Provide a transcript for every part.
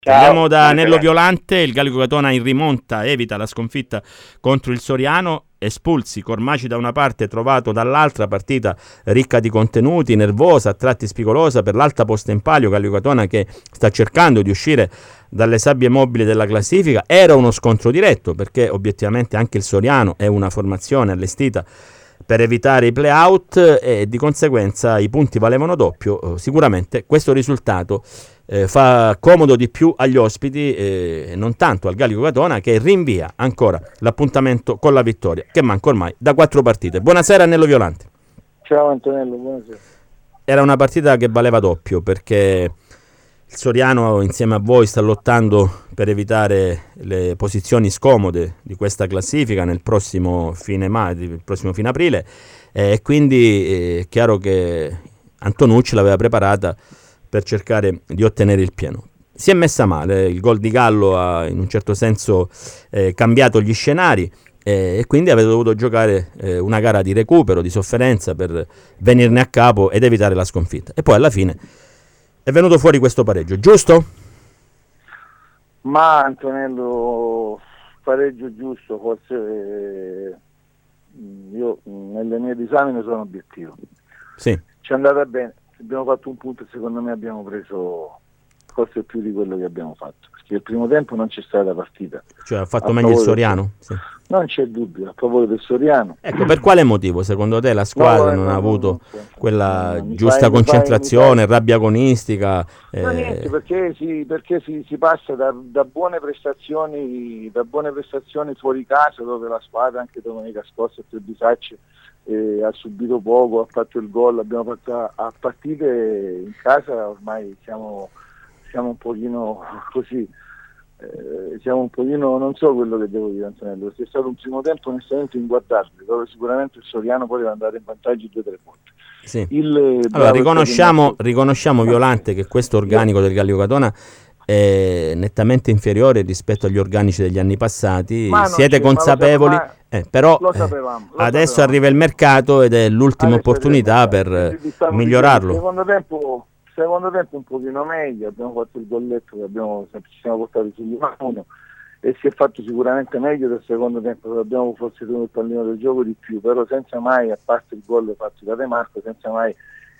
Andiamo da Nello Violante. Il Gallico Catona in rimonta evita la sconfitta contro il Soriano. Espulsi, Cormaci da una parte, Trovato dall'altra. Partita ricca di contenuti, nervosa, a tratti spigolosa per l'alta posta in palio. Gallico Catona che sta cercando di uscire dalle sabbie mobili della classifica. Era uno scontro diretto perché obiettivamente anche il Soriano è una formazione allestita per evitare i play-out e di conseguenza i punti valevano doppio. Sicuramente questo risultato fa comodo di più agli ospiti e non tanto al Gallico Catona, che rinvia ancora l'appuntamento con la vittoria, che manca ormai da 4 partite. Buonasera Nello Violante. Ciao Antonello, buonasera. Era una partita che valeva doppio perché il Soriano insieme a voi sta lottando per evitare le posizioni scomode di questa classifica nel prossimo fine aprile, e quindi è chiaro che Antonucci l'aveva preparata per cercare di ottenere il pieno. Si è messa male, il gol di Gallo ha in un certo senso cambiato gli scenari e quindi avete dovuto giocare una gara di recupero, di sofferenza per venirne a capo ed evitare la sconfitta. E poi alla fine è venuto fuori questo pareggio, giusto? Ma Antonello, pareggio giusto, forse io nelle mie disamine sono obiettivo. Sì. Ci è andata bene, abbiamo fatto un punto e secondo me abbiamo preso forse più di quello che abbiamo fatto, perché il primo tempo non c'è stata partita. Cioè ha fatto meglio il Soriano? Sì. Non c'è dubbio, a favore del Soriano. Ecco, per quale motivo secondo te la squadra non ha avuto quella giusta concentrazione, rabbia agonistica? No, niente, perché si passa da buone prestazioni fuori casa, dove la squadra anche domenica scorsa a Trebisacce ha subito poco, ha fatto il gol, abbiamo fatto a partite in casa, ormai siamo un pochino così. Siamo un pochino, non so quello che devo dire Antonello, perché è stato un primo tempo onestamente inguardabile, dove sicuramente il Soriano poteva andare in vantaggio 2-3 volte. Sì. Allora riconosciamo Violante che questo organico del Gallico Catona è nettamente inferiore rispetto agli organici degli anni passati, siete consapevoli, però adesso arriva il mercato ed è l'ultima opportunità per migliorarlo. Secondo tempo un pochino meglio, abbiamo fatto il golletto che ci siamo portati sugli 1 e si è fatto sicuramente meglio del secondo tempo, abbiamo forse tenuto il pallino del gioco di più, però senza mai, a parte il gol fatto da De Marco, senza mai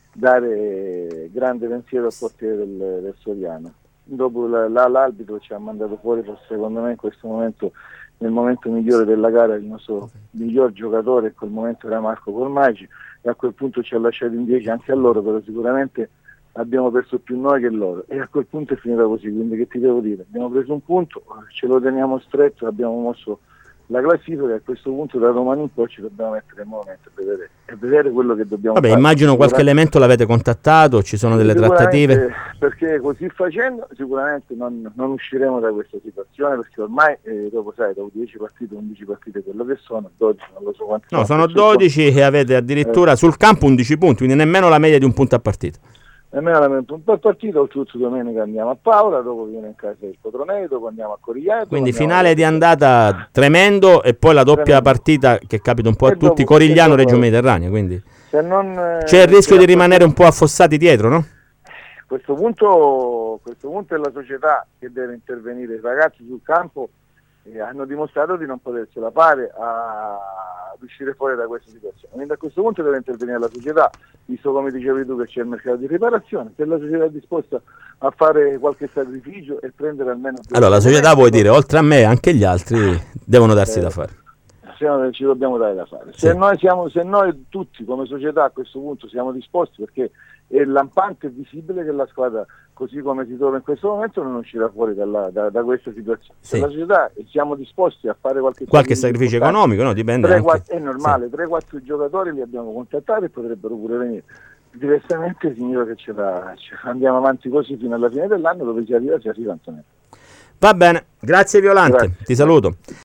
dare grande pensiero al portiere del Soriano. Dopo l'arbitro ci ha mandato fuori, secondo me in questo momento, nel momento migliore della gara, il nostro miglior giocatore, in quel momento era Marco Cormaci, e a quel punto ci ha lasciato in 10 anche a loro, però sicuramente abbiamo perso più noi che loro, e a quel punto è finita così. Quindi che ti devo dire, abbiamo preso un punto, ce lo teniamo stretto, abbiamo mosso la classifica e a questo punto da domani in poi ci dobbiamo mettere in movimento e vedere quello che dobbiamo fare. Immagino qualche elemento l'avete contattato, ci sono delle trattative? Perché così facendo sicuramente non usciremo da questa situazione, perché ormai dopo 10 partite, 11 partite, quello che sono 12, non lo so quanti. No, sono 12 e avete addirittura sul campo 11 punti, quindi nemmeno la media di un punto a partita. Nemmeno un punto a partita, oltretutto domenica andiamo a Paola, dopo viene in casa il Cotronei, dopo andiamo a Corigliano. Quindi finale di andata tremendo e poi la doppia partita che capita un po' a tutti, Corigliano-Reggio Mediterranea, quindi c'è il rischio di rimanere un po' affossati dietro, no? A questo punto è la società che deve intervenire, i ragazzi sul campo hanno dimostrato di non potersela fare ad uscire fuori da questa situazione, quindi a questo punto deve intervenire la società, visto come dicevi tu che c'è il mercato di riparazione, se la società è disposta a fare qualche sacrificio e prendere almeno... Allora la società vuoi dire, oltre a me anche gli altri devono darsi da fare. Ci dobbiamo dare da fare. Sì. Se noi tutti come società a questo punto siamo disposti, perché è lampante e visibile che la squadra, così come si trova in questo momento, non uscirà fuori da questa situazione. Sì. Se la società siamo disposti a fare qualche sacrificio economico, no? Dipende 3-4, è normale, sì. 3-4 giocatori li abbiamo contattati e potrebbero pure venire. Diversamente significa che andiamo avanti così fino alla fine dell'anno, dove si arriva Antonello. Va bene, grazie Violante, Grazie. Ti saluto.